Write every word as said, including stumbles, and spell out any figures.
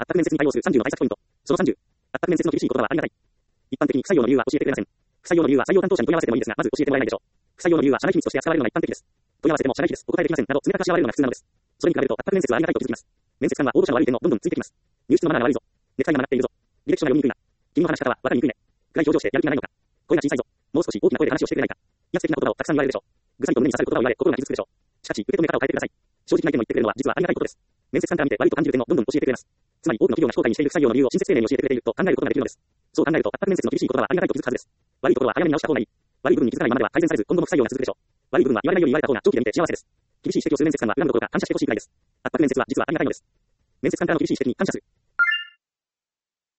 圧迫面接に対応するさんじゅうの対策ポイント。そのさんじゅう。圧迫面接の厳しい言葉はありがたい。一般的に不採用の理由は教えてくれません。不採用の理由は採用担当者に問い合わせてもいいですが、まず教えてもらえないでしょう。不採用の理由は社内秘密として扱われるのが一般的です。問い合わせても社内秘です。お答えできません。など、冷たくあしらわれるのが普通なのです。それに比べると、圧迫面接はありがたいと気づきます。面接官は応募者の悪い点もどんどんついてきます。入室のマナーが悪いぞ。ネクタイが曲がっているぞ。履歴書が読みにくいな。君の話し方は分かりにくいね。暗い表情してやる気がないのか。声が小さいぞ。もう少し大きな声で話をしてくれないか。威圧的な言葉をたくさん言われるでしょう。ぐさりと胸に刺さる言葉を言われ、心が傷つくでしょう。しかし、受け止め方を変えてください。正直な意見を言ってくれるのは実はありがたいことです。面接官から見て悪いと感じる点もどんどん教えてくれます。つまり多くの企業が非公開にしている不採用の理由を親切丁寧に教えてくれていると考えることができるのです。そう考えると、圧迫面接の厳しい言葉はありがたいと気づくはずです。悪いところは早めに直した方がいい。悪い部分に気づかないままでは改善されず、今後も不採用が続くでしょう。悪い部分は言われないように言われた方が長期で見て幸せです。厳しい指摘をする面接官は恨むどころか感謝してほしいくらいです。圧迫面接は実はありがたいのです。面接官からの厳しい指摘に感謝する。